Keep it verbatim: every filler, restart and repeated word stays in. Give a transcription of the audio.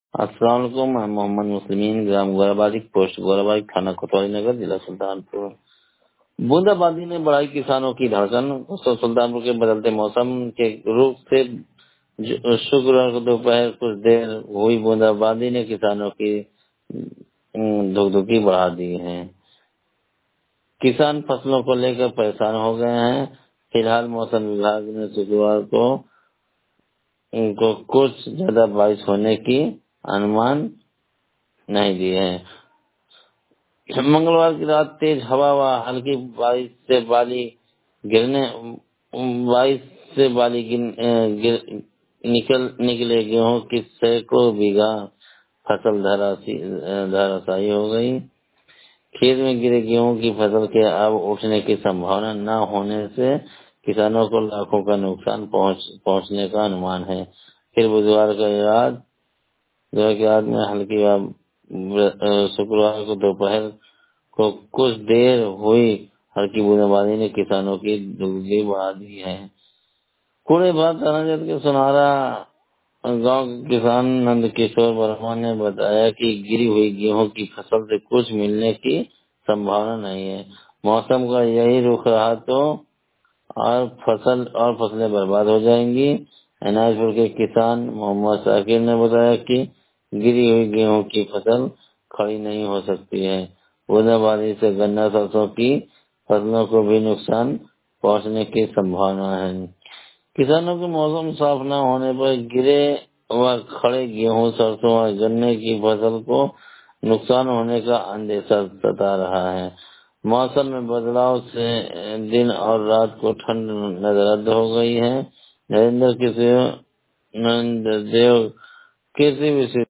अस्सलाम वालेकुम। मैं मोहम्मद मुस्लिमीन, ग्राम गोराबादी, पोस्ट गोराबादी, थाना कोतवाली नगर, जिला सुल्तानपुर। बूंदाबांदी ने बढ़ाई किसानों की धड़कन। दोस्तों, सुल्तानपुर के बदलते मौसम के रूप से जो- शुक्रवार को दोपहर कुछ देर हुई बूंदाबांदी ने किसानों की धुकधुकी बढ़ा दी है। किसान फसलों को लेकर परेशान हो गए हैं। फिलहाल मौसम विभाग ने शुक्रवार को उनको कुछ ज्यादा बारिश होने की अनुमान नहीं दिए हैं। मंगलवार की रात तेज हवा व हल्की बारिश से बाली गिरने बारिश से बाली गिन, अ, गिर, निकल निकले गेहूं की सैकड़ों बीघा फसल धराशी धराशायी हो गई। खेत में गिरे गेहूं की फसल के अब उठने की संभावना न होने से किसानों को लाखों का नुकसान पहुंच पहुंचने का अनुमान है। फिर बुधवार की रात बुधवार की रात में हल्की व- शुक्रवार को दोपहर को कुछ देर हुई हल्की बूंदाबांदी ने किसानों की दुर्गति बढ़ा दी है। पूरे बात थानाजत के सुनारा गांव के किसान नंद किशोर वर्मा ने बताया कि गिरी हुई गेहूं की फसल से कुछ मिलने की संभावना नहीं है। मौसम का यही रुख रहा तो और फसल और फसलें बर्बाद हो जाएंगी। अनाजपुर के किसान मोहम्मद साकिर ने बताया कि गिरी हुई गेहूं की फसल खड़ी नहीं हो सकती है। बूंदाबांदी से गन्ना सरसों की फसलों को भी नुकसान पहुंचने की संभावना है। किसानों को मौसम साफ न होने पर गिरे व खड़े गेहूं सरसों और गन्ने की फसल को नुकसान होने का अंदेशा सता रहा है। मौसम में बदलाव से दिन और रात को ठंड नजरद हो गई है। नरेंद्र किशोर नंद देव कृषि विश्व